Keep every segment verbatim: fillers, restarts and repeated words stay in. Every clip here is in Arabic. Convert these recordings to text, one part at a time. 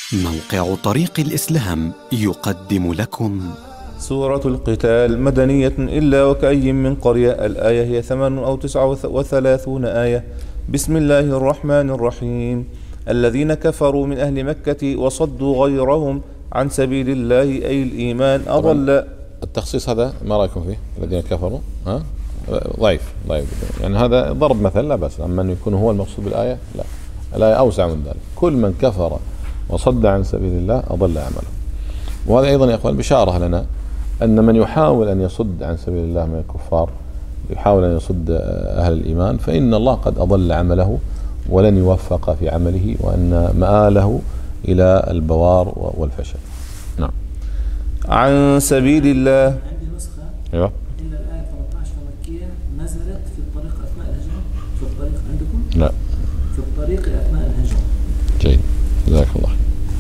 موقع طريق الإسلام يقدم لكم سورة القتال مدنية إلا وكأي من قرية. الآية هي ثمان أو تسعة وثلاثون آية. بسم الله الرحمن الرحيم. الذين كفروا من أهل مكة وصدوا غيرهم عن سبيل الله أي الإيمان أضل. التخصيص هذا ما رأيكم فيه؟ الذين كفروا ها؟ ضعيف ضعيف يعني هذا ضرب مثل لا بأس، أما أن يكون هو المقصود بالآية لا، الآية أوسع من ذلك. كل من كفر وصد عن سبيل الله أضل أعماله. وهذا أيضا يا أخوان بشارة لنا أن من يحاول أن يصد عن سبيل الله من الكفار، يحاول أن يصد أهل الإيمان، فإن الله قد أضل عمله ولن يوفق في عمله، وأن مآله إلى البوار والفشل. نعم. عن سبيل الله. عندي نسخة. أيوة. إلا الآية ثلاثة عشر مكية نزلت في الطريق أثناء الهجرة. في الطريق عندكم؟ لا. في الطريق أثناء الهجرة. جيد، جزاك الله.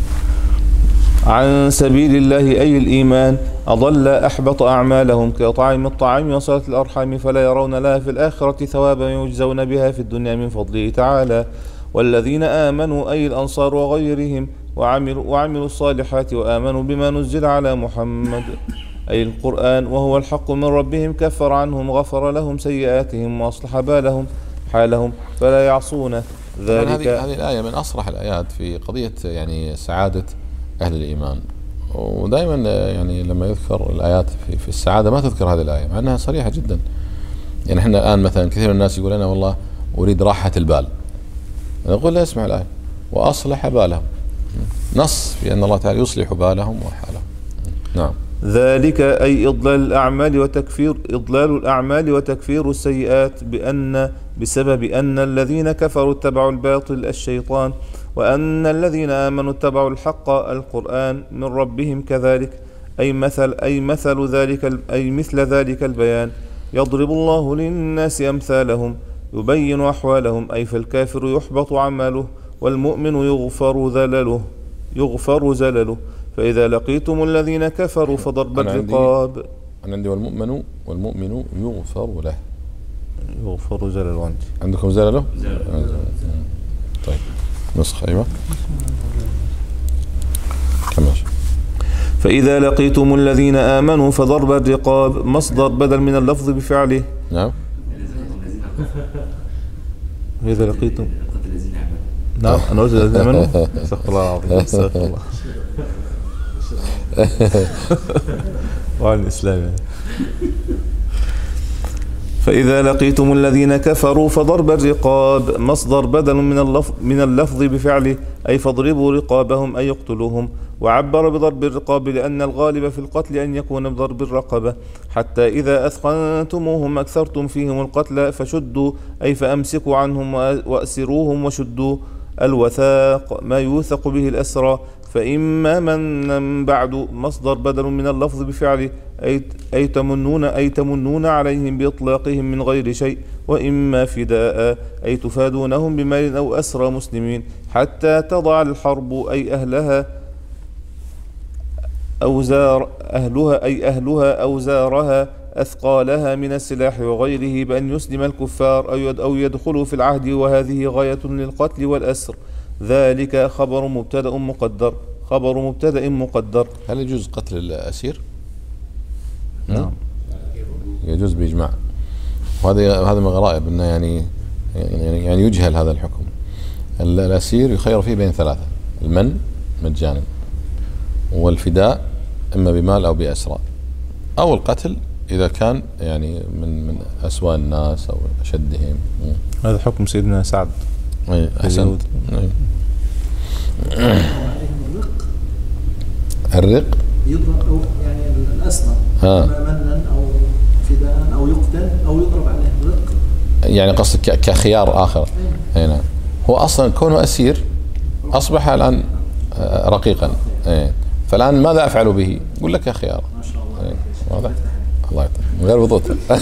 عن سبيل الله أي الإيمان أضل أحبط أعمالهم كإطعام الطعام وصلة الأرحام فلا يرون لها في الآخرة ثوابا يجزون بها في الدنيا من فضله تعالى. والذين آمنوا أي الأنصار وغيرهم وعملوا, وعملوا الصالحات وآمنوا بما نزل على محمد أي القرآن وهو الحق من ربهم كفر عنهم غفر لهم سيئاتهم وأصلح بالهم حالهم فلا يعصون ذلك. هذه هذه الآية من أصرح الآيات في قضية يعني سعادة أهل الإيمان. ودائما يعني لما يذكر الآيات في, في السعادة ما تذكر هذه الآية مع أنها صريحة جدا. يعني احنا الآن مثلا كثير من الناس يقول أنا والله أريد راحة البال، نقول لا، اسمع الآية وأصلح بالهم، نص في أن الله تعالى يصلح بالهم وحالهم. نعم. ذلك أي إضلال الأعمال وتكفير إضلال الأعمال وتكفير السيئات بأن بسبب أن الذين كفروا اتبعوا الباطل الشيطان، وأن الذين آمنوا اتبعوا الحق القرآن من ربهم كذلك أي مثل أي مثل ذلك أي مثل ذلك البيان. يضرب الله للناس أمثالهم يبين أحوالهم أي فالكافر يحبط عمله والمؤمن يغفر ذلله يغفر زلله. فإذا لقيتم الذين كفروا فضرب الرقاب. أنا عندي والمؤمن والمؤمن يغفر له. يغفر زلله. عندي عندكم زلله؟ طيب نسخة. أيوة كمل. فإذا لقيتم الذين آمنوا فضرب الرقاب مصدر بدل من اللفظ بفعله. نعم. فإذا لقيتم نعم أنا قلت الذين آمنوا. استغفر الله العظيم. استغفر الله. وعن الإسلام يعني. فإذا لقيتم الذين كفروا فضرب الرقاب مصدر بدل من اللفظ من اللفظ بفعله أي فاضربوا رقابهم أي يقتلوهم. وعبر بضرب الرقاب لأن الغالب في القتل أن يكون بضرب الرقبة. حتى إذا أثقنتموهم أكثرتم فيهم القتل فشدوا أي فأمسكوا عنهم وأسروهم وشدوا الوثاق ما يوثق به الأسرى. فإما من بعد مصدر بدل من اللفظ بفعله أي, أي تمنون أي تمنون عليهم بإطلاقهم من غير شيء. وإما فداء أي تفادونهم بمال أو أسرى مسلمين حتى تضع الحرب أي أهلها أوزار أهلها أي أهلها أوزارها أثقالها من السلاح وغيره بأن يسلم الكفار أو يدخلوا في العهد وهذه غاية للقتل والأسر. ذلك خبر مبتدأ مقدر خبر مبتدأ مقدر. هل يجوز قتل الأسير؟ نعم يجوز بإجماع. وهذا هذا من الغرائب أنه يعني يعني يعني يجهل هذا الحكم. الأسير يخير فيه بين ثلاثة: المن مجانا، والفداء إما بمال أو بأسرى، أو القتل إذا كان يعني من من أسوأ الناس أو أشدهم. هذا حكم سيدنا سعد. أي أحسنت. الرق يضرب أو يعني الأسرى منا أو فداء أو يقتل أو يضرب عليه الرق، يعني قصد كخيار آخر. أي نعم. هو أصلا كونه أسير أصبح الآن رقيقا. أي. فالآن ماذا أفعل به؟ يقول لك يا خيار. ما شاء الله. واضح؟ الله يطلع من غير وضوط.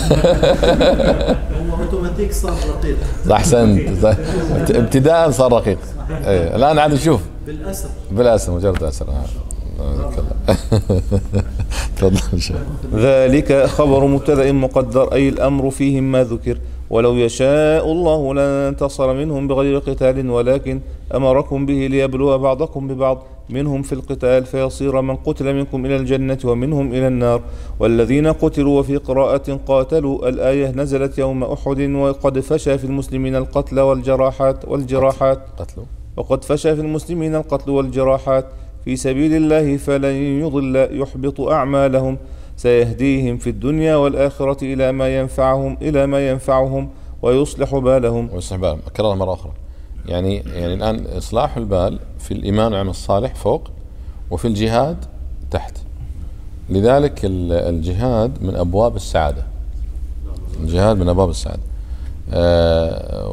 هو اوتوماتيك صار رقيق. احسنت. ابتداء صار رقيق. ايه الان عاد نشوف بالاسر بالاسر مجرد اسر. تفضل. ذلك خبر مبتدأ مقدر أي الأمر فيهم ما ذكر. ولو يشاء الله لانتصر منهم بغير قتال ولكن أمركم به ليبلو بعضكم ببعض منهم في القتال فيصير من قتل منكم إلى الجنة ومنهم إلى النار والذين قتلوا. وفي قراءة قاتلوا الآية نزلت يوم أحد وقد فشى في المسلمين القتل والجراحات والجراحات وقد فشى في المسلمين القتل والجراحات في سبيل الله فلن يضل يحبط أعمالهم سيهديهم في الدنيا والآخرة إلى ما ينفعهم إلى ما ينفعهم ويصلح بالهم. ويصلح بالهم أكررها مرة أخرى. يعني يعني الآن إصلاح البال في الإيمان والعمل الصالح فوق وفي الجهاد تحت. لذلك الجهاد من أبواب السعادة. الجهاد من أبواب السعادة. آه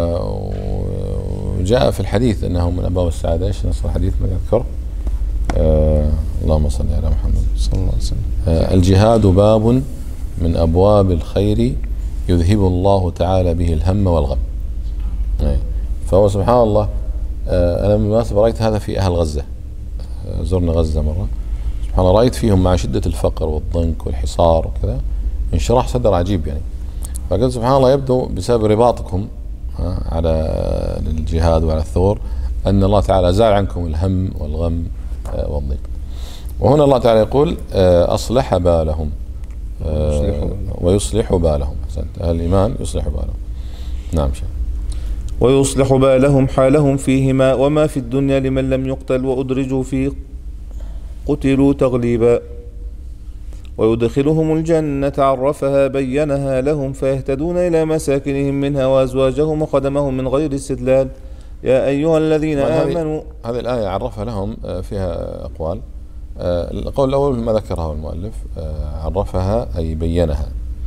وجاء في الحديث أنه من أبواب السعادة. إيش نص الحديث ما أذكر؟ آه اللهم صل على محمد صلى الله عليه وسلم. آه الجهاد باب من أبواب الخير يذهب الله تعالى به الهم والغم. آه فهو سبحان الله. آه أنا بالمناسبة رأيت هذا في أهل غزة. آه زرنا غزة مرة سبحان الله، رأيت فيهم مع شدة الفقر والضنك والحصار وكذا انشراح صدر عجيب يعني. فقلت سبحان الله يبدو بسبب رباطكم آه على الجهاد وعلى الثور أن الله تعالى زال عنكم الهم والغم آه والضيق. وهنا الله تعالى يقول آه أصلح بالهم آه ويصلح بالهم. أحسنت. أهل الإيمان يصلح بالهم. نعم شيخ. ويصلح بالهم حالهم فيهما وما في الدنيا لمن لم يقتل وأدرجوا في قتلوا تغليبا ويدخلهم الجنة عرفها بينها لهم فيهتدون إلى مساكنهم منها وأزواجهم وقدمهم من غير استدلال. يا أيها الذين آمنوا. هذه الآية عرفها لهم فيها أقوال. القول الأول ما ذكرها المؤلف عرفها أي بينها.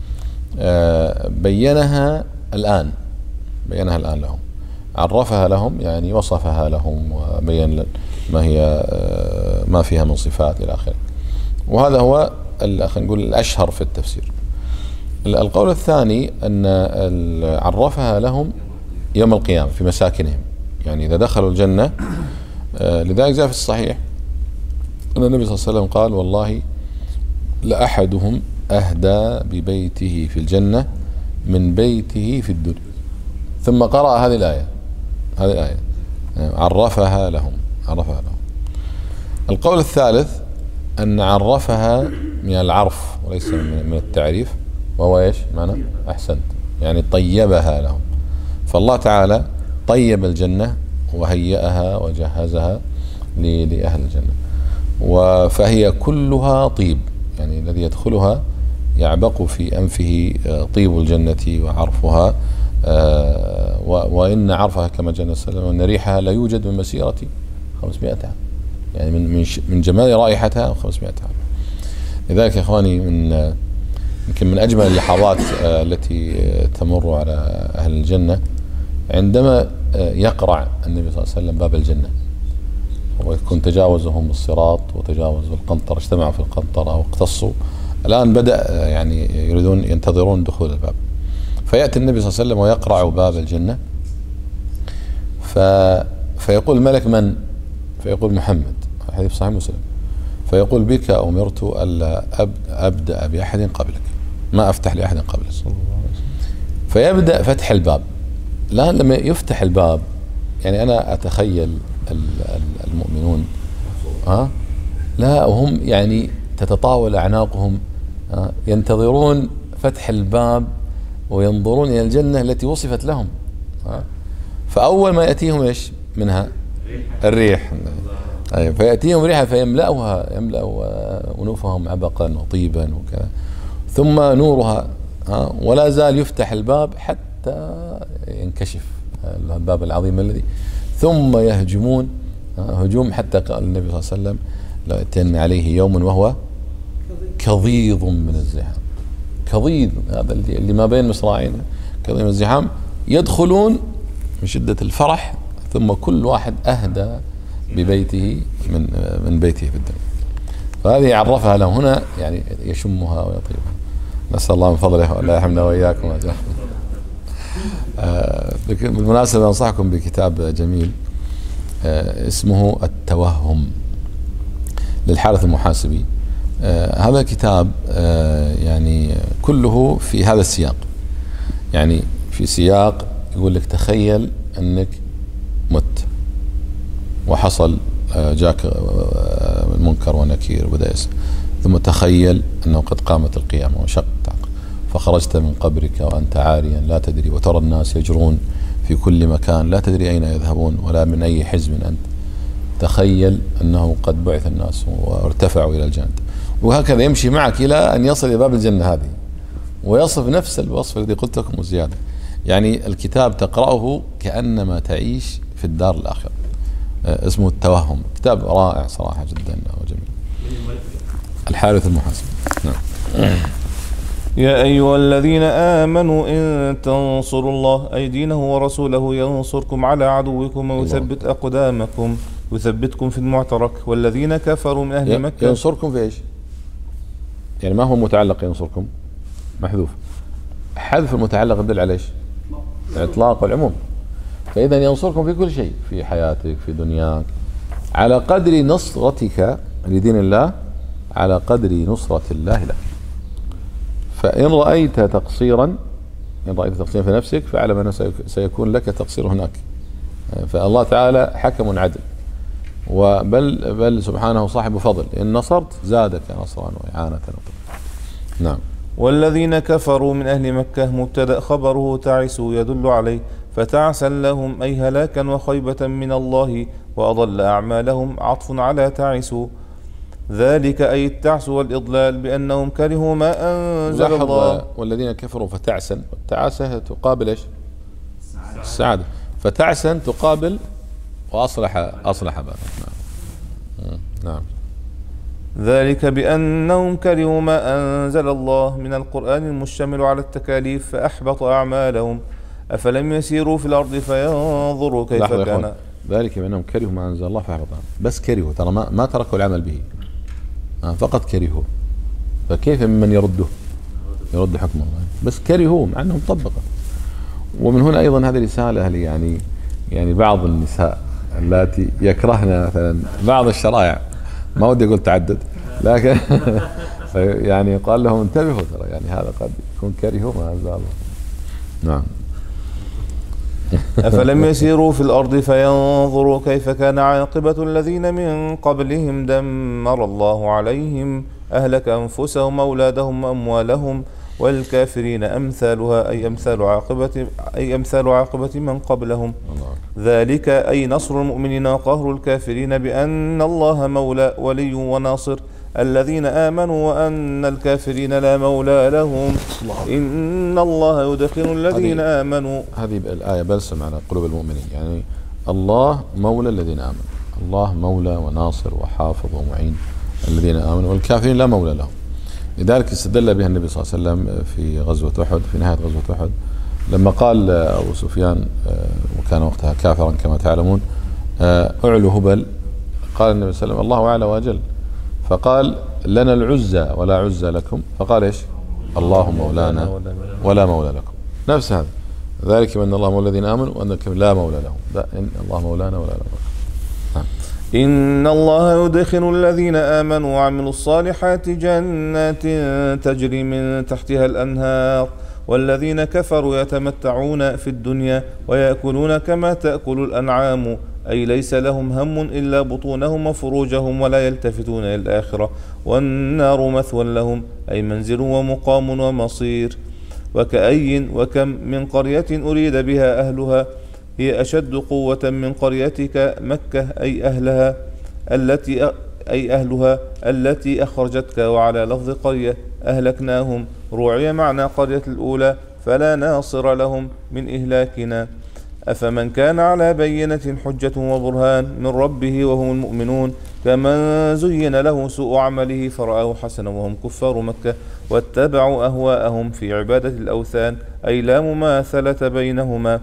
بينها الآن بينها الآن لهم. عرفها لهم يعني وصفها لهم وبين ما هي ما فيها من صفات إلى آخره. وهذا هو خلينا نقول الأشهر في التفسير. القول الثاني أن عرفها لهم يوم القيامة في مساكنهم، يعني إذا دخلوا الجنة. لذلك جاء في الصحيح أن النبي صلى الله عليه وسلم قال والله لأحدهم أهدى ببيته في الجنة من بيته في الدنيا. ثم قرأ هذه الآية هذه الآية عرفها لهم عرفها لهم. القول الثالث أن عرفها من العرف وليس من التعريف، وهو إيش معنى؟ أحسنت، يعني طيبها لهم. فالله تعالى طيب الجنة وهيئها وجهزها لأهل الجنة، فهي كلها طيب، يعني الذي يدخلها يعبق في أنفه طيب الجنة وعرفها. وإن عرفها كما جاء النبي صلى الله عليه وسلم أن ريحها لا يوجد من مسيرة خمسمائة عام، يعني من من جمال رائحتها خمسمائة عام. لذلك يا إخواني من يمكن من أجمل اللحظات التي تمر على أهل الجنة عندما يقرع النبي صلى الله عليه وسلم باب الجنة ويكون تجاوزهم الصراط وتجاوزوا القنطرة، اجتمعوا في القنطرة أو اقتصوا. الآن بدأ يعني يريدون ينتظرون دخول الباب، فيأتي النبي صلى الله عليه وسلم ويقرع باب الجنة. ف... فيقول الملك من؟ فيقول محمد، حديث صحيح مسلم. فيقول بك أمرت ألا أبدأ بأحد قبلك، ما أفتح لأحد قبلك. فيبدأ فتح الباب. الآن لما يفتح الباب يعني أنا أتخيل المؤمنون ها لا وهم يعني تتطاول أعناقهم ينتظرون فتح الباب وينظرون إلى الجنة التي وصفت لهم. فأول ما يأتيهم إيش منها؟ الريح. أيوة. فيأتيهم ريحة فيملأها يملأ أنوفهم عبقا وطيبا وكذا، ثم نورها ولا زال يفتح الباب حتى ينكشف الباب العظيم الذي، ثم يهجمون هجوم حتى قال النبي صلى الله عليه وسلم لو أتن عليه يوم وهو كظيظ من الزحام. كظيظ هذا اللي ما بين مصراعين، كظيظ من الزحام. يدخلون من شدة الفرح ثم كل واحد أهدى ببيته من من بيته في الدنيا. فهذه عرفها لهم هنا، يعني يشمها ويطيبها. نسأل الله من فضله أن لا يحرمنا وإياكم أجرا. آه بالمناسبة أنصحكم بكتاب جميل آه اسمه التوهم للحارث المحاسبي. آه هذا الكتاب آه يعني كله في هذا السياق، يعني في سياق يقول لك تخيل أنك مت وحصل جاك المنكر ونكير وبدأ يسأل، ثم تخيل أنه قد قامت القيامة وشقت فخرجت من قبرك وأنت عاريا لا تدري، وترى الناس يجرون في كل مكان لا تدري أين يذهبون ولا من أي حزب أنت. تخيل أنه قد بعث الناس وارتفعوا إلى الجنة، وهكذا يمشي معك إلى أن يصل إلى باب الجنة هذه، ويصف نفس الوصف الذي قلت لكم وزيادة. يعني الكتاب تقرأه كأنما تعيش في الدار الآخرة. اسمه التوهم، كتاب رائع صراحة جدا وجميل. الحارث المحاسب. نعم. يا أيها الذين آمنوا إن تنصروا الله أي دينه ورسوله ينصركم على عدوكم ويثبت أقدامكم، يثبتكم في المعترك. والذين كفروا من أهل مكة ينصركم في إيش؟ يعني ما هو متعلق ينصركم؟ محذوف. حذف المتعلق يدل على إيش؟ إطلاق والعموم. فإذا ينصركم في كل شيء، في حياتك في دنياك، على قدر نصرتك لدين الله على قدر نصرة الله لك. فإن رأيت تقصيرا إن رأيت تقصيرا في نفسك فاعلم أنه سيكون لك تقصير هناك. فالله تعالى حكم عدل، وبل بل سبحانه صاحب فضل، إن نصرت زادك نصرا وإعانة. نعم. والذين كفروا من أهل مكة مبتدأ خبره تعسوا يدل عليه، فتعسا لهم أي هلاكا وخيبة من الله، وأضل أعمالهم عطف على تعسوا. ذلك أي التعس والإضلال بأنهم كرهوا ما أنزل الله. والذين كفروا فتعسا، التعاسة تقابل إيش؟ السعادة. فتعسا تقابل وأصلح أصلح بالك. نعم. نعم. ذلك بأنهم كرهوا ما أنزل الله من القرآن المشتمل على التكاليف فأحبط أعمالهم. أفلم يسيروا في الأرض فينظروا كيف كان. ذلك بأنهم كرهوا ما أنزل الله فأحبط أعمالهم. بس كرهوا، ترى ما, ما تركوا العمل به، فقط كرهوا. فكيف من يرده يرد حكم الله؟ بس كرهوا مع أنهم طبقوا. ومن هنا أيضا هذه رسالة لي، يعني يعني بعض النساء اللاتي يكرهن مثلا بعض الشرائع، ما ودي أقول تعدد، لكن يعني قال لهم انتبهوا، ترى يعني هذا قد يكون كرهوا ما أنزل الله. نعم. أفلم يسيروا في الأرض فينظروا كيف كان عاقبة الذين من قبلهم دمر الله عليهم أهلك أنفسهم أولادهم وأموالهم والكافرين أمثالها أي أمثال عاقبة أي أمثال عاقبة من قبلهم. ذلك أي نصر المؤمنين وقهر الكافرين بأن الله مولى ولي وناصر الذين آمنوا وأن الكافرين لا مولى لهم. إن الله يدخل الذين آمنوا. هذه الآية بلسم على قلوب المؤمنين، يعني الله مولى الذين آمنوا، الله مولى وناصر وحافظ ومعين الذين آمنوا، والكافرين لا مولى لهم. لذلك استدل بها النبي صلى الله عليه وسلم في غزوة أحد، في نهاية غزوة أحد، لما قال أبو سفيان وكان وقتها كافرا كما تعلمون أعلو هبل، قال النبي صلى الله عليه وسلم الله أعلى وأجل، فقال لنا العزى ولا عزى لكم، فقال إيش؟ الله مولانا ولا مولى لكم. نفس هذا، ذلك بأن الله مولى الذين آمنوا وأن الكافرين لا مولى لهم. لا، إن الله مولانا ولا مولى لكم. إن الله يدخل الذين آمنوا وعملوا الصالحات جنات تجري من تحتها الأنهار، والذين كفروا يتمتعون في الدنيا ويأكلون كما تأكل الأنعام، أي ليس لهم هم إلا بطونهم وفروجهم ولا يلتفتون إلى الآخرة، والنار مثوى لهم أي منزل ومقام ومصير. وكأي وكم من قرية أريد بها أهلها هي أشد قوة من قريتك مكة أي أهلها التي أي أهلها التي أخرجتك، وعلى لفظ قرية أهلكناهم روعي معنى قرية الأولى فلا ناصر لهم من إهلاكنا. أفمن كان على بينة حجة وبرهان من ربه وهم المؤمنون كمن زين له سوء عمله فرآه حسنا وهم كفار مكة واتبعوا أهواءهم في عبادة الأوثان، أي لا مماثلة بينهما.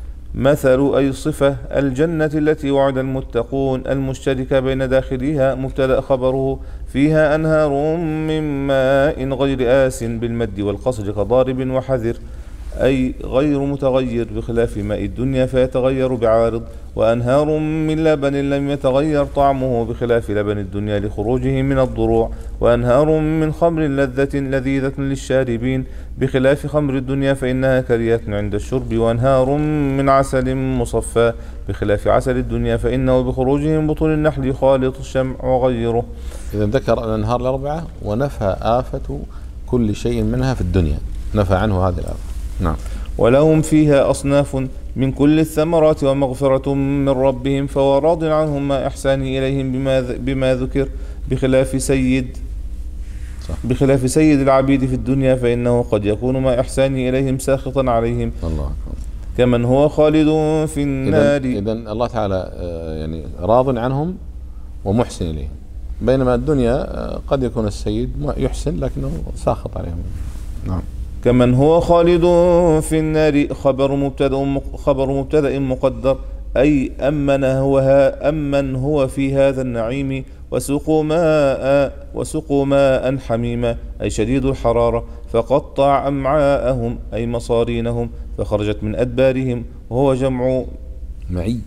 مثل أي صفة الجنة التي وعد المتقون المشتركة بين داخلها مبتدأ خبره فيها أنهار من ماء غير آس بالمد والقصر كضارب وحذر. أي غير متغير بخلاف ماء الدنيا فيتغير بعارض، وأنهار من لبن لم يتغير طعمه بخلاف لبن الدنيا لخروجه من الضروع، وأنهار من خمر لذة لذيذة للشاربين بخلاف خمر الدنيا فإنها كريهة عند الشرب، وأنهار من عسل مصفى بخلاف عسل الدنيا فإنه بخروجه من بطون النحل خالط الشمع وغيره. إذا ذكر الأنهار الأربعة ونفى آفة كل شيء منها في الدنيا، نفى عنه هذه الآفة. نعم. ولهم فيها أصناف من كل الثمرات ومغفرة من ربهم فهو راض عنهم مع إحسانه إليهم بما, بما ذكر بخلاف سيد صح. بخلاف سيد العبيد في الدنيا فإنه قد يكون مع إحسانه إليهم ساخطا عليهم الله. كمن هو خالد في النار. إذن الله تعالى يعني راض عنهم ومحسن إليهم، بينما الدنيا قد يكون السيد يحسن لكنه ساخط عليهم. نعم. كمن هو خالد في النار خبر مبتدأ خبر مبتدأ مقدر أي أمن هو أمن هو في هذا النعيم وسقوا ماء وسقوا ماء حميما أي شديد الحرارة فقطع أمعاءهم أي مصارينهم فخرجت من أدبارهم وهو جمع معي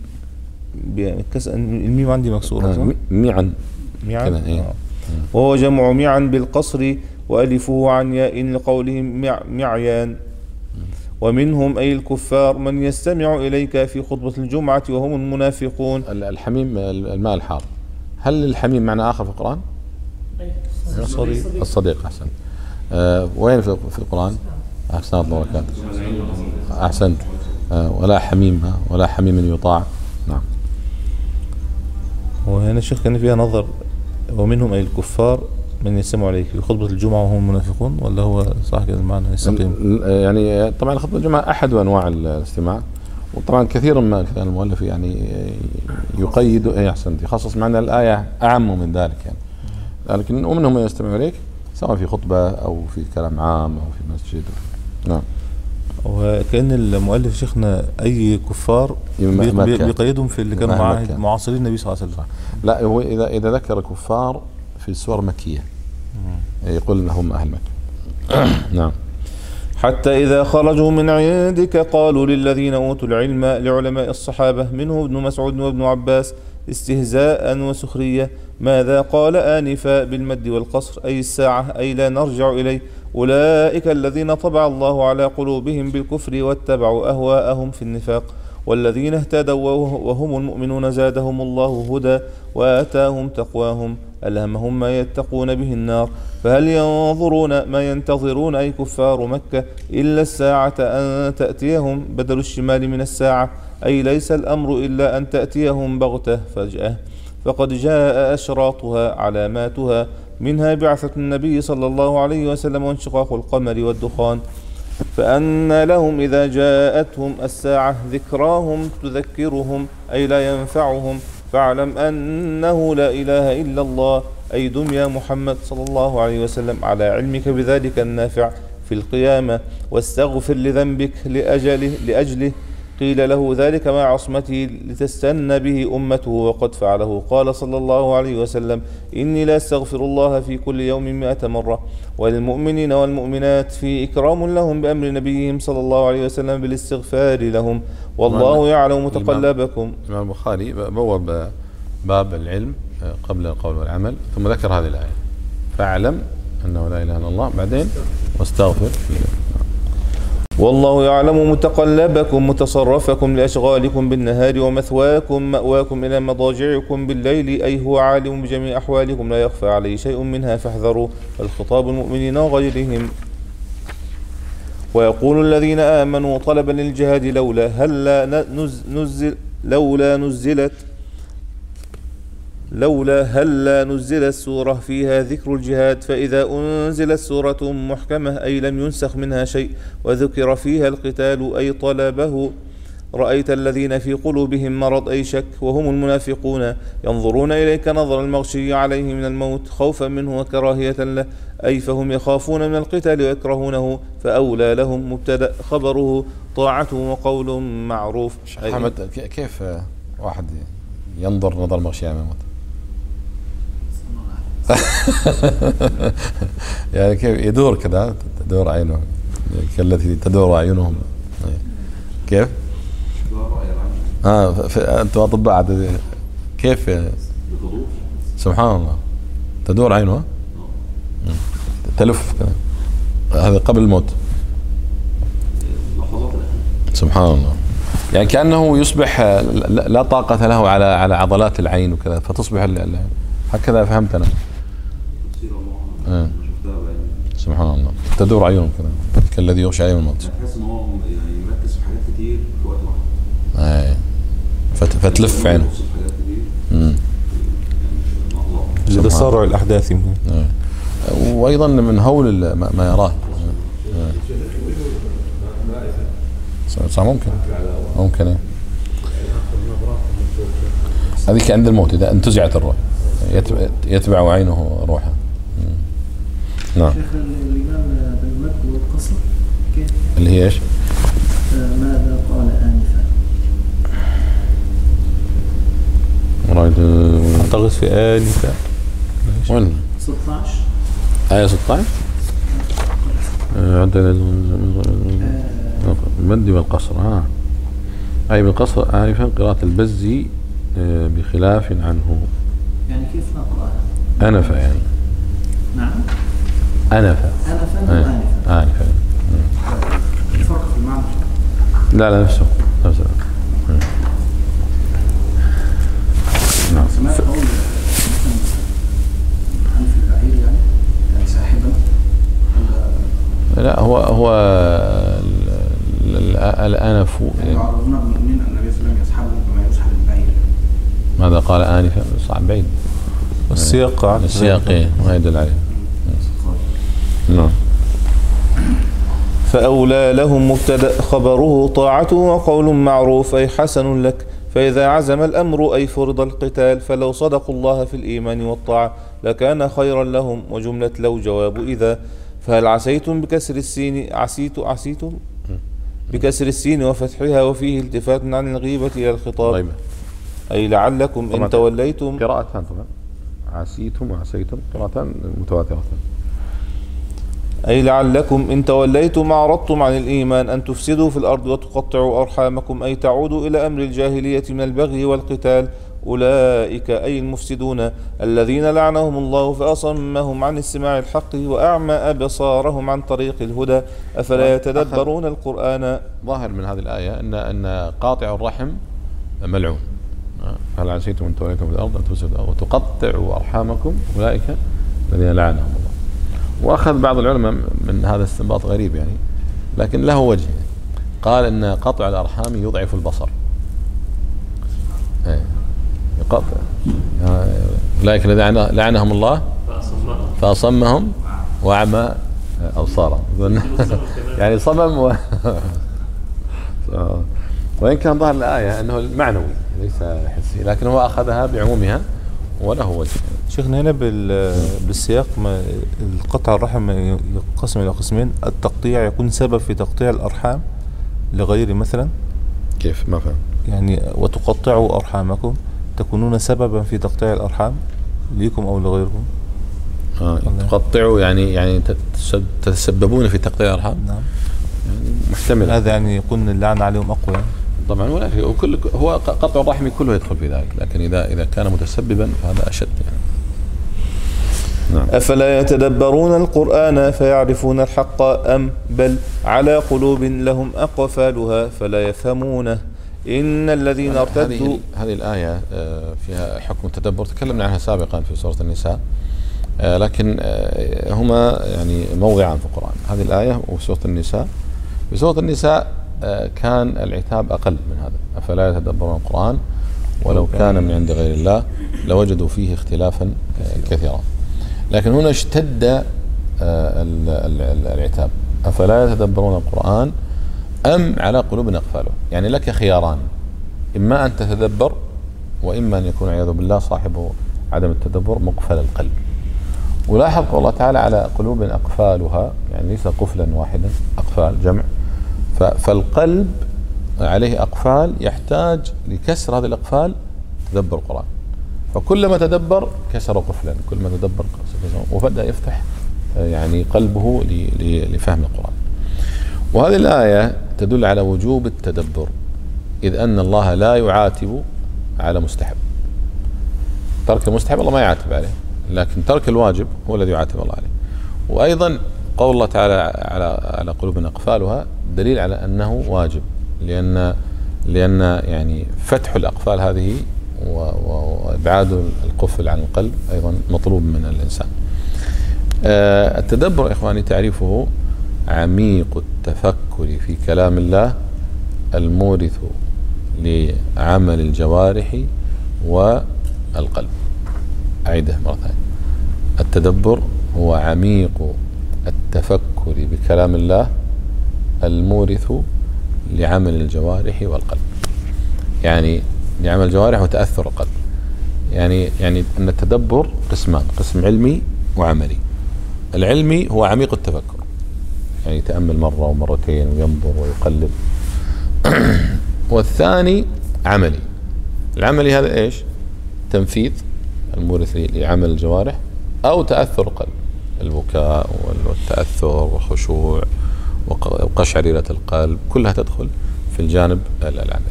الميم عندي مكسورة معا معا وهو جمع معا بالقصر وألفه عن ياء لقولهم مع معيان. ومنهم أي الكفار من يستمع إليك في خطبة الجمعة وهم المنافقون. الحميم الماء الحار، هل الحميم معنى آخر في القرآن؟ الصديق. الصديق أحسن. أه وين في, في القرآن؟ أحسن الله وبركاته. أحسنت. أه ولا حميم ولا حميم يطاع. نعم. وهنا الشيخ كان فيها نظر، ومنهم أي الكفار من يستمع عليك في خطبة الجمعة وهم منافقون، ولا هو صح كده المعنى يستقيم؟ يعني طبعا خطبة الجمعة أحد أنواع الاستماع، وطبعا كثير ما كان المؤلف يعني يقيد أي أحسن يخصص معنى الآية أعم من ذلك يعني، لكن ومنهم من يستمع إليك سواء في خطبة أو في كلام عام أو في مسجد. نعم. وكأن المؤلف شيخنا أي كفار بيقيدهم في اللي كانوا معاه معاصرين النبي صلى الله عليه وسلم. لا هو إذا إذا ذكر كفار في السور مكية يقول انهم اهل مكة. نعم. حتى اذا خرجوا من عندك قالوا للذين اوتوا العلم لعلماء الصحابة منه ابن مسعود وابن عباس استهزاء وسخرية ماذا قال آنفا بالمد والقصر أي الساعة أي لا نرجع إليه أولئك الذين طبع الله على قلوبهم بالكفر واتبعوا أهواءهم في النفاق والذين اهتدوا وهم المؤمنون زادهم الله هدى وآتاهم تقواهم ألهمهم ما يتقون به النار فهل ينظرون ما ينتظرون أي كفار مكة إلا الساعة أن تأتيهم بدل الشمال من الساعة أي ليس الأمر إلا أن تأتيهم بغتة فجأة فقد جاء أشراطها علاماتها منها بعثة النبي صلى الله عليه وسلم وانشقاق القمر والدخان فأن لهم إذا جاءتهم الساعة ذكراهم تذكرهم أي لا ينفعهم فاعلم أنه لا إله إلا الله أي دم يا محمد صلى الله عليه وسلم على علمك بذلك النافع في القيامة واستغفر لذنبك لأجله, لأجله قيل له ذلك مع عصمته لتستن به أمته وقد فعله قال صلى الله عليه وسلم إني لا استغفر الله في كل يوم مئة مرة وللمؤمنين والمؤمنات في إكرام لهم بأمر نبيهم صلى الله عليه وسلم بالاستغفار لهم والله يعلم متقلبكم. الإمام البخاري بوب باب العلم قبل القول والعمل ثم ذكر هذه الآية فاعلم أنه لا إله إلا الله بعدين واستغفر والله يعلم متقلبكم متصرفكم لأشغالكم بالنهار ومثواكم مأواكم إلى مضاجعكم بالليل أي هو عالم بجميع أحوالكم لا يخفى عليه شيء منها فاحذروا الخطاب المؤمنين وغيرهم. ويقول الذين آمنوا طلبا للجهاد لولا هل نزل لولا نزلت لولا هل نزلت سورة فيها ذكر الجهاد فإذا أنزلت سورة محكمة أي لم ينسخ منها شيء وذكر فيها القتال أي طلبه رأيت الذين في قلوبهم مرض أي شك وهم المنافقون ينظرون إليك نظر المغشي عليه من الموت خوفا منه وكراهية له أي فهم يخافون من القتال ويكرهونه فأولى لهم مبتدأ خبره طاعته وقول معروف. محمد كيف واحد ينظر نظر المغشي على الموت يعني كيف يدور كذا تدور عينه كالتي تدور أعينهم. كيف؟ آه أنتم أطباء عاد كيف؟ سبحان الله تدور عينها تلف هذا قبل الموت. سبحان الله. يعني كأنه يصبح لا طاقة له على على عضلات العين وكذا فتصبح هكذا فهمت أنا. آه. سبحان الله تدور عيونهم كذا كالذي يغشى عليه الموت. تحس ان هو يعني مركز في حاجات كتير في وقت واحد. اي فتلف عينه. امم لتسارع الاحداث يمكن. وايضا من هول ما يراه. صح ممكن ممكن ايه. هذيك عند الموت اذا انتزعت الروح يتبع عينه روحه. نعم. شيخ الإمام بالمد والقصر كيف؟ اللي هي ايش؟ ماذا قال آنفا؟ مراد اعتقد في آنفا. وين؟ ستة عشر. آية ستة عشر. عندنا المد والقصر. ها. أي بالقصر آنفا قراءة البزي بخلاف عنه. يعني كيف نقرأها؟ أنفا يعني. نعم. أنفا. أنفا وآنفا. آنفا. الفرق في المعنى؟ لا لا نفسه نفسه. نعم. سمعت قول مثلا عن في البعير يعني يعني ساحبا. لا هو هو الأنف يعني عرفنا المؤمنين أن النبي صلى الله عليه وسلم يسحبه كما يسحب البعير. ماذا قال آنفا؟ صعب بعيد. السياق السياق ما يدل عليه. نعم. فأولى لهم مبتدأ خبره طاعته وقول معروف أي حسن لك. فإذا عزم الأمر أي فرض القتال فلو صدقوا الله في الإيمان والطاعة لكان خيرا لهم. وجملة لو جواب إذا. فهل عسيتم بكسر السين عسيت عسيتم بكسر السين وفتحها وفيه التفات عن الغيبة إلى الخطاب. طيب. أي لعلكم إن توليتم. قراءتان طبعا عسيتم وعسيتم قراءتان متواترة. أي لعلكم إن توليتم أعرضتم عن الإيمان أن تفسدوا في الأرض وتقطعوا أرحامكم أي تعودوا إلى أمر الجاهلية من البغي والقتال. أولئك أي المفسدون الذين لعنهم الله فأصمهم عن استماع الحق وأعمى أبصارهم عن طريق الهدى أفلا يتدبرون القرآن. ظاهر من هذه الآية أن أن قاطع الرحم ملعون. هل عسيتم أن توليتم في الأرض أن تفسدوا وتقطعوا أرحامكم أولئك الذين لعنهم الله. وأخذ بعض العلماء من هذا استنباط غريب يعني لكن له وجه. قال أن قطع الأرحام يضعف البصر. يقطع أولئك الذين لعنهم الله فأصمهم وأعمى أبصارهم. يعني صمم و... وإن كان ظاهر الآية أنه المعنوي ليس حسي لكن هو أخذها بعمومها وله وجه. شيخنا هنا بالسياق ما القطع الرحم ينقسم إلى قسمين. التقطيع يكون سبب في تقطيع الأرحام لغير مثلا. كيف ما فهم يعني وتقطعوا أرحامكم تكونون سببا في تقطيع الأرحام ليكم أو لغيركم. آه تقطعوا يعني يعني تتسببون في تقطيع الأرحام. نعم يعني محتمل هذا يعني يكون اللعن عليهم أقوى يعني. طبعا ولا في وكل هو قطع الرحم كله يدخل في ذلك لكن إذا إذا كان متسببا فهذا أشد يعني. نعم. أفلا يتدبرون القرآن فيعرفون الحق أم بل على قلوب لهم أقفالها فلا يفهمونه إن الذين ارتدوا. هذه هذه الآية فيها حكم التدبر تكلمنا عنها سابقا في سورة النساء لكن هما يعني موضعان في القرآن. هذه الآية وسورة النساء. في سورة النساء كان العتاب أقل من هذا. أفلا يتدبرون القرآن ولو كان من عند غير الله لوجدوا فيه اختلافا كثيرا. لكن هنا اشتد العتاب. أفلا يتدبرون القرآن أم على قلوب أقفالها. يعني لك خياران إما أن تتدبر وإما أن يكون عياذ بالله صاحبه عدم التدبر مقفل القلب. ولاحظ الله تعالى على قلوب أقفالها يعني ليس قفلا واحدا أقفال جمع. فالقلب عليه أقفال يحتاج لكسر هذه الأقفال تدبر القرآن. فكلما تدبر كسر قفلا كلما تدبر وبدأ يفتح يعني قلبه لفهم القرآن. وهذه الآية تدل على وجوب التدبر، إذ أن الله لا يعاتب على مستحب. ترك المستحب الله ما يعاتب عليه، لكن ترك الواجب هو الذي يعاتب الله عليه. وأيضا قول الله تعالى على على قلوبنا أقفالها دليل على أنه واجب، لأن لأن يعني فتح الأقفال هذه وإبعاد القفل عن القلب أيضا مطلوب من الإنسان. التدبر إخواني تعريفه عميق التفكر في كلام الله المورث لعمل الجوارح والقلب. أعيده مرة ثانية، التدبر هو عميق التفكر بكلام الله المورث لعمل الجوارح والقلب، يعني لعمل الجوارح وتأثر القلب. يعني يعني أن التدبر قسمان، قسم علمي وعملي. العلمي هو عميق التفكر، يعني يتأمل مرة ومرتين وينظر ويقلب. والثاني عملي. العملي هذا إيش؟ تنفيذ المورث لعمل الجوارح أو تأثر القلب، البكاء والتأثر والخشوع وقشعريرة القلب، كلها تدخل في الجانب العملي.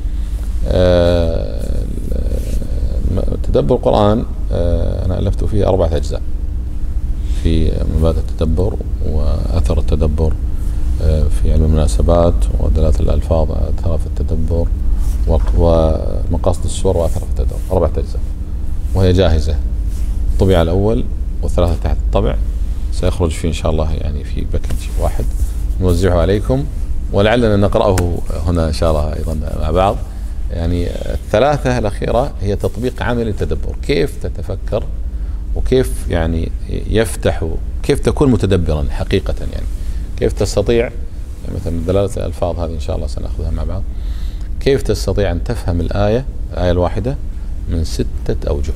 تدبر القرآن أنا ألفت فيه أربعة أجزاء في مبادئ التدبر وأثر التدبر في علم المناسبات ودلالة الألفاظ أثر في التدبر ومقاصد السور وأثر في التدبر، أربعة أجزاء، وهي جاهزة. طبع الأول والثلاثة تحت الطبع، سيخرج فيه إن شاء الله يعني في باكج واحد نوزعه عليكم، ولعلنا نقرأه هنا إن شاء الله أيضا مع بعض. يعني الثلاثة الأخيرة هي تطبيق عملي التدبر، كيف تتفكر وكيف يعني يفتح، كيف تكون متدبرا حقيقة، يعني كيف تستطيع يعني مثلا دلالة الألفاظ هذه إن شاء الله سنأخذها مع بعض، كيف تستطيع أن تفهم الآية الآية الواحدة من ستة أوجه،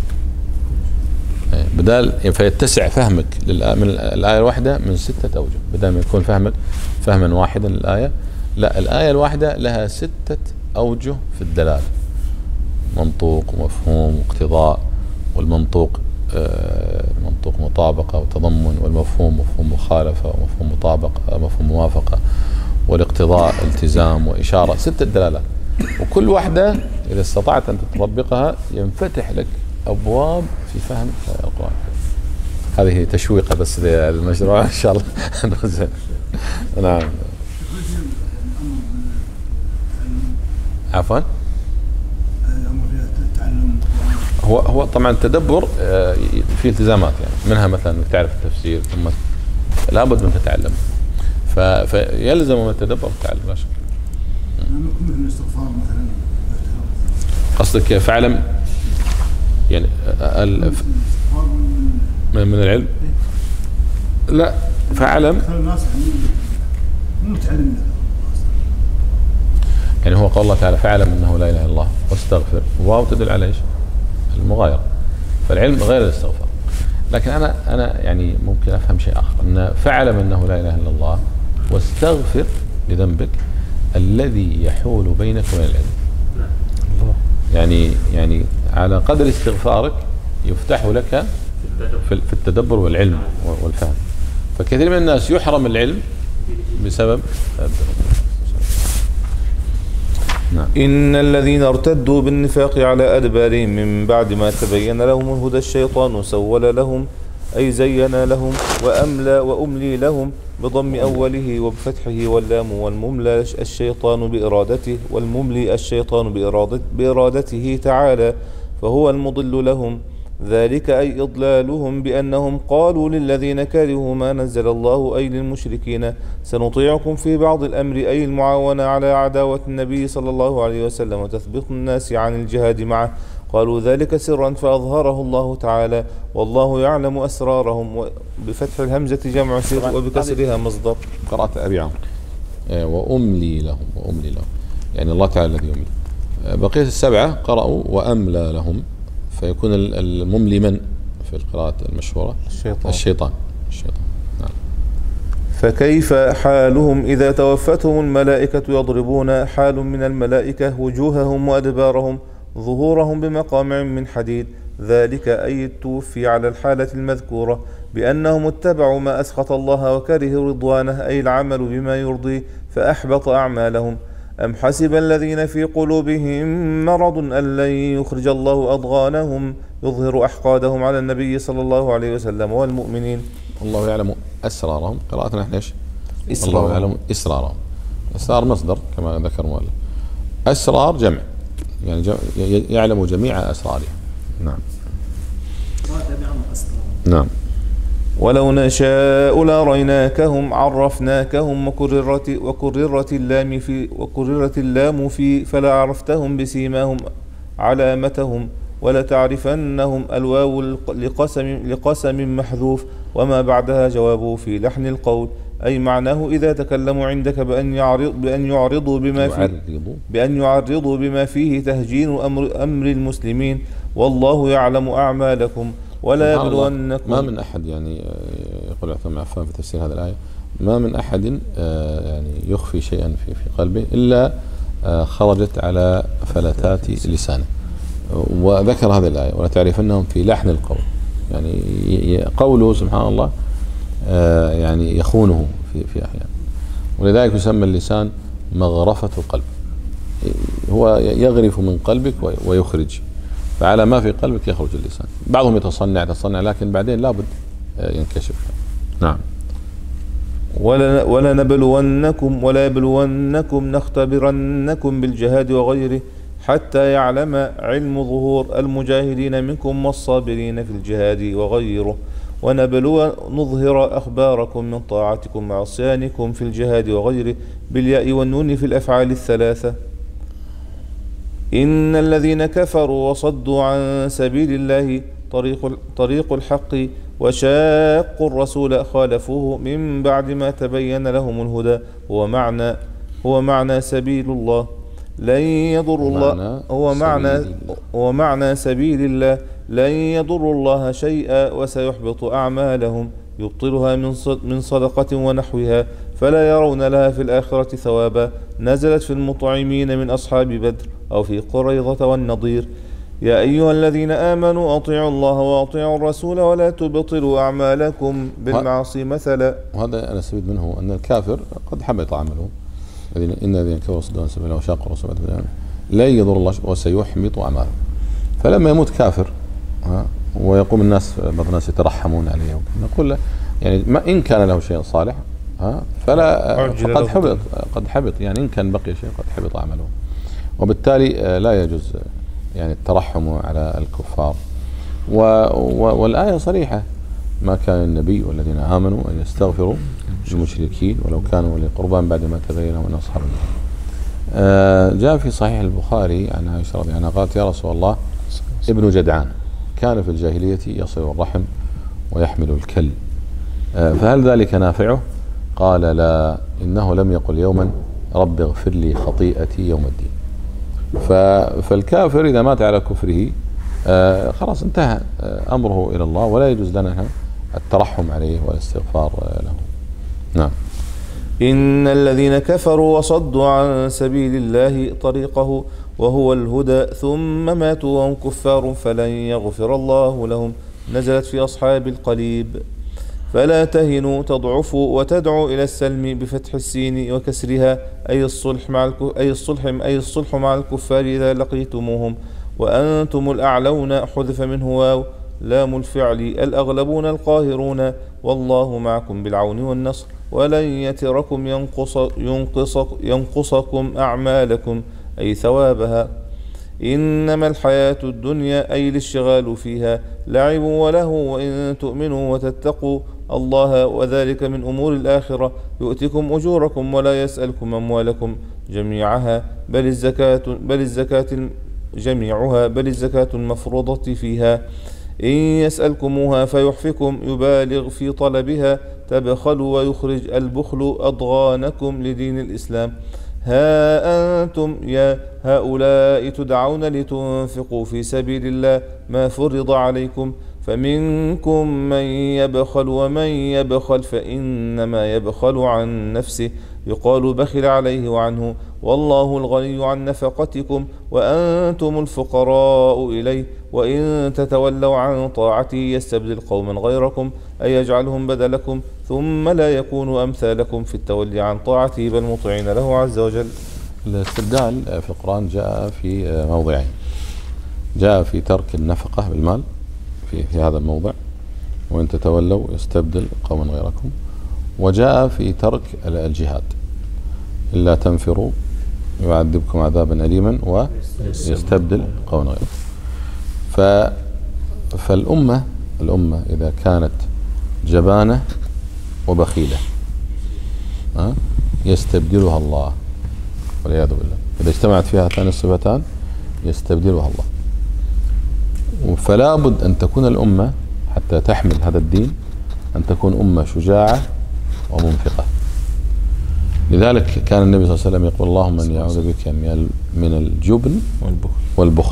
بدال فيتسع فهمك من الآية الواحدة من ستة أوجه، بدل ما يكون فهمك فهما واحدا للآية، لا، الآية الواحدة لها ستة أوجه في الدلالة، منطوق ومفهوم واقتضاء، والمنطوق آه منطوق مطابقة وتضمن، والمفهوم مفهوم مخالفة ومفهوم مطابقة مفهوم موافقة، والاقتضاء التزام وإشارة، ستة دلالات، وكل واحدة إذا استطعت أن تطبقها ينفتح لك أبواب في فهم القرآن. هذه تشويقة بس للمشروع إن شاء الله. نعم. عفوا. هو هو طبعا التدبر فيه التزامات، يعني منها مثلا انك تعرف التفسير، ثم لابد من تتعلم، فيلزم من التدبر التعلم لا شك. مثل الاستغفار مثلا، قصدك فعلم يعني من من العلم؟ لا، فعلم يعني هو قول الله تعالى فاعلم انه لا اله الا الله واستغفر، واو تدل على ايش؟ المغايرة، فالعلم غير الاستغفار. لكن انا انا يعني ممكن افهم شيء اخر، ان فاعلم انه لا اله الا الله واستغفر لذنبك الذي يحول بينك وبين العلم. يعني يعني على قدر استغفارك يفتح لك في التدبر والعلم والفهم. فكثير من الناس يحرم العلم بسبب نعم. إن الذين ارتدوا بالنفاق على أدبارهم من بعد ما تبين لهم الهدى الشيطان سول لهم أي زين لهم وأملى وأملي لهم بضم أوله وبفتحه واللام، والمملى الشيطان بإرادته، والمملي الشيطان بإرادة بإرادته تعالى، فهو المضل لهم. ذلك أي إضلالهم بأنهم قالوا للذين كرهوا ما نزل الله أي للمشركين سنطيعكم في بعض الأمر، أي المعاونة على عداوة النبي صلى الله عليه وسلم وتثبيط الناس عن الجهاد معه. قالوا ذلك سرا فأظهره الله تعالى، والله يعلم أسرارهم، بفتح الهمزة جمع سر وبكسرها مصدر. قرأت أبي عمرو وأملي لهم، وأملي لهم يعني الله تعالى الذي يملي. بقية السبعة قرأوا وأملى لهم، فيكون المملي من في القراءة المشهورة؟ الشيطان. الشيطان, الشيطان. نعم. فكيف حالهم إذا توفتهم الملائكة يضربون حال من الملائكة وجوههم وأدبارهم ظهورهم بمقامع من حديد، ذلك أي التوفي على الحالة المذكورة بأنهم اتبعوا ما أسخط الله وكرهوا رضوانه، أي العمل بما يرضيه فأحبط أعمالهم. أم حسب الذين في قلوبهم مرض أن لن يخرج الله أضغانهم يظهر أحقادهم على النبي صلى الله عليه وسلم والمؤمنين. الله يعلم أسرارهم، قراءتنا احنا ايش؟ الله يعلم إسرارهم. إسرار مصدر كما ذكر المؤلف، أسرار جمع، يعني جمع يعلم جميع أسرارهم. نعم. نعم. ولو نشاء لأريناكهم عرفناكهم وكررت وكررت اللام في وكررت اللام في فلا عرفتهم بسيماهم علامتهم ولتعرفنهم. الواو لقسم لقسم محذوف وما بعدها جوابه في لحن القول، أي معناه إذا تكلموا عندك بأن يعرض بأن يعرضوا بما فيه بأن يعرضوا بما فيه تهجين أمر أمر المسلمين، والله يعلم أعمالكم ولا يبلونكم. ما من أحد، يعني يقول عثمان بن عفان في تفسير هذه الآية، ما من أحد يعني يخفي شيئا في في قلبه إلا خرجت على فلتات لسانه. وذكر هذه الآية ولتعرفنهم في لحن القول، يعني قوله سبحان الله يعني يخونه في في أحيان، ولذلك يسمى اللسان مغرفة القلب، هو يغرف من قلبك ويخرج، فعلى ما في قلبك يخرج اللسان. بعضهم يتصنع يتصنع لكن بعدين لابد ينكشف. نعم. ولنبلونكم ولا يبلونكم نختبرنكم بالجهاد وغيره حتى يعلم علم ظهور المجاهدين منكم والصابرين في الجهاد وغيره، ونبلو نظهر أخباركم من طاعتكم وعصيانكم في الجهاد وغيره بالياء والنون في الأفعال الثلاثة. إن الذين كفروا وصدوا عن سبيل الله طريق, طريق الحق وشاقوا الرسول خالفوه من بعد ما تبين لهم الهدى، هو معنى هو معنى سبيل الله لن يضر الله هو معنى هو معنى سبيل الله لن يضر الله شيئا وسيحبط أعمالهم يبطلها من من صدقة ونحوها فلا يرون لها في الآخرة ثوابا. نزلت في المطعمين من أصحاب بدر أو في قريظة والنضير. يا أيها الذين آمنوا أطيعوا الله وأطيعوا الرسول ولا تبطلوا أعمالكم بالمعاصي مثلا. وهذا أنا أستفيد منه أن الكافر قد حبط عمله، إن الذين كفروا وصدوا عن سبيل الله وشاقوا الرسول لا يضر الله وسيحبط أعمالهم. فلما يموت كافر ويقوم الناس بعض الناس يترحمون عليه نقول له يعني ما إن كان له شيء صالح ها فلا قد حبط قد حبط يعني إن كان بقي شيء قد حبط عمله، وبالتالي لا يجوز يعني الترحم على الكفار. والآية صريحة: ما كان النبي والذين آمنوا أن يستغفروا للمشركين ولو كانوا أولي قربى بعد ما تبين لهم أنهم أصحاب النار. جاء في صحيح البخاري عن عائشة رضي الله عنها قالت: يا رسول الله ابن جدعان كان في الجاهلية يصل الرحم ويحمل الكل، فهل ذلك نافعه؟ قال: لا، إنه لم يقل يوما رب اغفر لي خطيئتي يوم الدين. فالكافر إذا مات على كفره خلاص انتهى أمره إلى الله، ولا يجوز لنا الترحم عليه والاستغفار له. نعم. إن الذين كفروا وصدوا عن سبيل الله طريقه وهو الهدى ثم ماتوا وهم كفار فلن يغفر الله لهم. نزلت في أصحاب القليب. فلا تهنوا تضعفوا وتدعوا إلى السلم بفتح السين وكسرها أي الصلح مع أي الصلح أي الصلح مع الكفار إذا لقيتموهم، وأنتم الأعلون حذف منه واو لام الفعل الأغلبون القاهرون، والله معكم بالعون والنصر ولن يتركم ينقص ينقص ينقصكم أعمالكم أي ثوابها. إنما الحياة الدنيا أي الاشتغال فيها لعب وله، وإن تؤمنوا وتتقوا الله وذلك من أمور الآخرة يؤتكم أجوركم ولا يسألكم أموالكم جميعها بل الزكاة بل الزكاة جميعها بل الزكاة المفروضة فيها. إن يسألكموها فيحفكم يبالغ في طلبها تبخلوا ويخرج البخل أضغانكم لدين الإسلام. ها أنتم يا هؤلاء تدعون لتنفقوا في سبيل الله ما فرض عليكم، فمنكم من يبخل ومن يبخل فإنما يبخل عن نفسه يقال بخل عليه وعنه، والله الغني عن نفقتكم وأنتم الفقراء إليه، وإن تتولوا عن طاعته يستبدل قوما غيركم أي يجعلهم بدلكم ثم لا يكونوا أمثالكم في التولي عن طاعته بل مطيعين له عز وجل. الاستبدال في القرآن جاء في موضعين، جاء في ترك النفقة بالمال في, في هذا الموضع، وإن تتولوا يستبدل قوما غيركم، وجاء في ترك الجهاد، إلا تنفروا يعذبكم عذابا أليما ويستبدل قوما غيركم. ف فالأمة الأمة إذا كانت جبانة وبخيلة يستبدلها الله والعياذ بالله. إذا اجتمعت فيها هاتان الصفتان يستبدلها الله. فلا بد أن تكون الأمة حتى تحمل هذا الدين أن تكون أمة شجاعة ومنفقة. لذلك كان النبي صلى الله عليه وسلم يقول اللهم إني أعوذ بك من الجبن والبخل،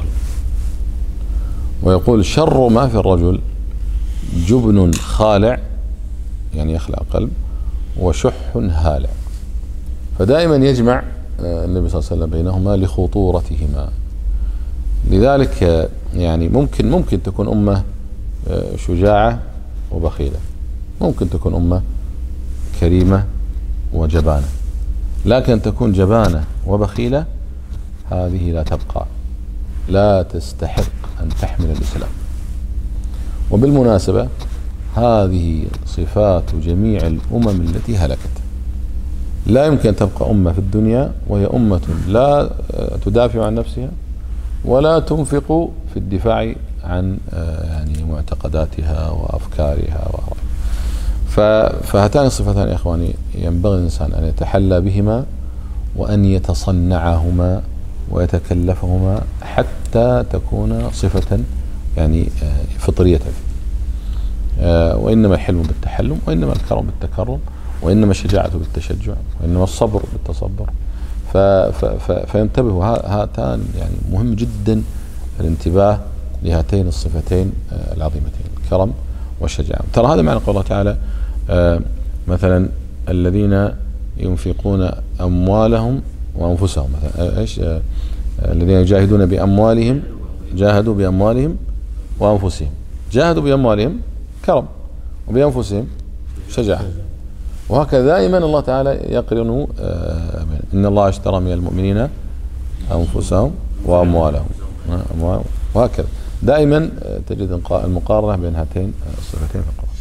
ويقول شر ما في الرجل جبن خالع يعني يخلع قلب، وشح هالع. فدائما يجمع النبي صلى الله عليه وسلم بينهما لخطورتهما. لذلك يعني ممكن ممكن تكون أمة شجاعة وبخيلة، ممكن تكون أمة كريمة وجبانة، لكن تكون جبانة وبخيلة هذه لا تبقى، لا تستحق أن تحمل الإسلام. وبالمناسبة هذه صفات جميع الأمم التي هلكت. لا يمكن أن تبقى أمة في الدنيا وهي أمة لا تدافع عن نفسها ولا تنفق في الدفاع عن يعني معتقداتها وأفكارها وأراءها. فهاتان الصفتان يا إخواني ينبغي الإنسان أن يتحلى بهما وأن يتصنعهما ويتكلفهما حتى تكون صفة يعني فطرية. وإنما الحلم بالتحلم، وإنما الكرم بالتكرم، وإنما الشجاعة بالتشجع، وإنما الصبر بالتصبر. فينتبه هاتان يعني مهم جدا الانتباه لهاتين الصفتين العظيمتين الكرم والشجاعة. ترى هذا معنى قول الله تعالى مثلا الذين ينفقون أموالهم وأنفسهم، مثلا إيش الذين يجاهدون بأموالهم، جاهدوا بأموالهم وأنفسهم. جاهدوا بأموالهم كرم وبأنفسهم شجاعة. وهكذا دائما الله تعالى يقرن إن الله اشترى من المؤمنين أنفسهم وأموالهم، وهكذا دائما تجد المقارنة بين هاتين الصفتين في القرآن.